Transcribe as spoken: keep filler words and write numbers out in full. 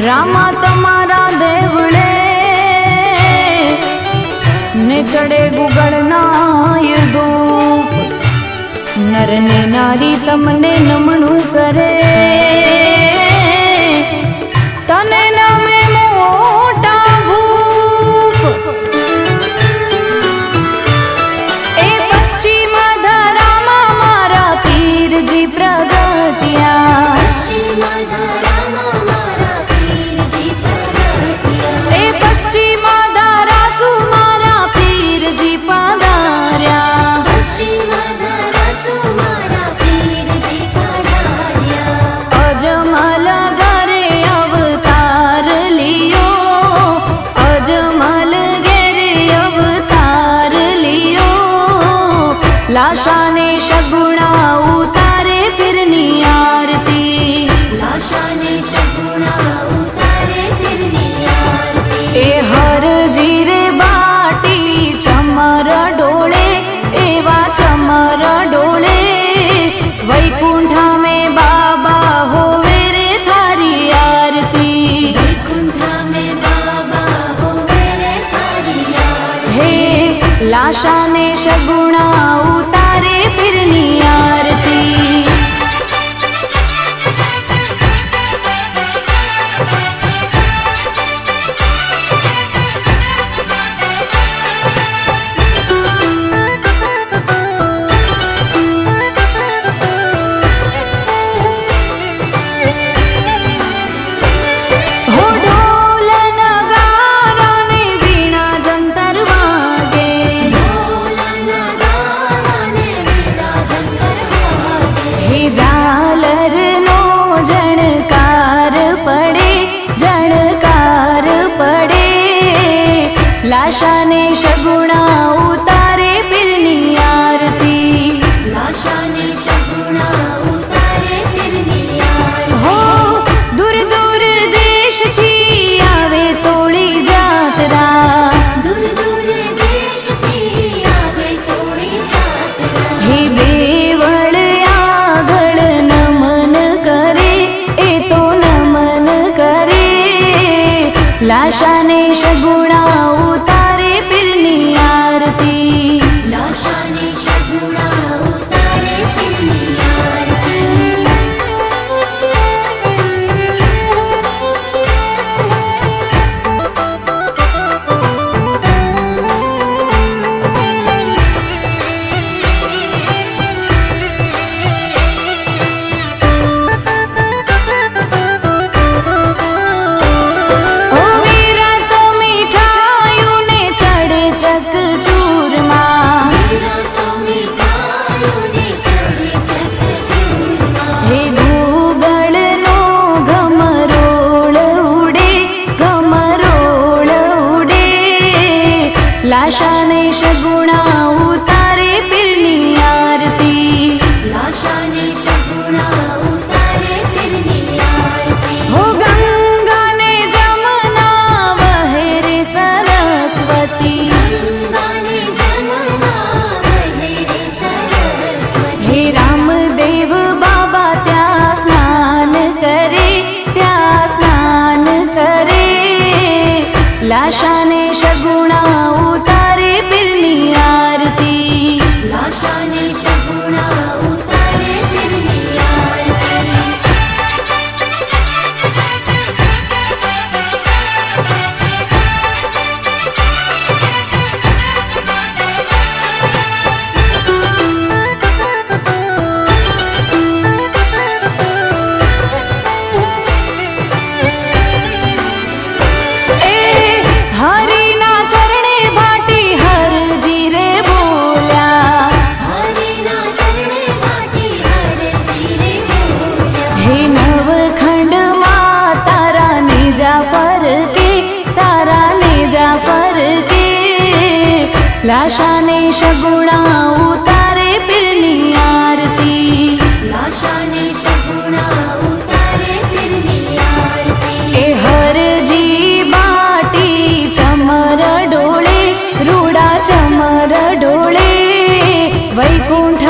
रामा तमारा देवड़े ने चढ़े गुगड़ना ये धूप, नर ने नारी तमने नमणु करे, तने नमे मोटा भूप। ए पश्चिम धरामा मारा पीर जी प्रगटिया, ए पश्चिम धारासु मारा पीर जी पधार्या, अजमल गरे अवतार लियो, अजमल गरे अवतार लियो, लाशा ने शगुणा उतारे फिरनी आरती, लाशा ने शगुणा उतारे फिरनी आरती। ए हर जीरे बाटी चमर डोळे, एवा चमर डोळे, वैकुंठा में बाबा होवे रे थारी आरती, वैकुंठा में बाबा होवे रे थारी आरती। हे लाशा ने शगुणा उतारे फिरनी आरती। झालर नो जणकार पड़े, जणकार पड़े, लाशा ने शगुणा उतारे फिरनी आरती, लाशा ने शगुणा उतारे फिरनी आरती। हो दूर दूर देश थी आवे तोड़ी जातरा, दूर दूर देश थी आवे तोड़ी जातरा। हे देवड़ लाशा ने शगुणा उतारे फिरनी आरती, लाशा ने शगुणा उतारे फिरनी आरती। लाशा ने शगुणा उतारे फिरनी आरती, लाशा ने शगुणा उतारे फिरनी आरती। हो गंगा ने जमुना वहे रे सरस्वती, गंगा ने जमुना वहे रे सरस्वती। हे रामदेव बाबा त्या स्नान करे, त्या स्नान करे, लाशा ने शगुणा उतारे फिरनी आरती, लाशा ने शगुणा उतारे फिरनी आरती। लाशा ने शगुणा उतारे फिरनी आरती, लाशा ने शगुणा उतारे फिरनी आरती। ए हर जी बाटी चमर डोळे, रूडा चमर डोळे, वैकुंठ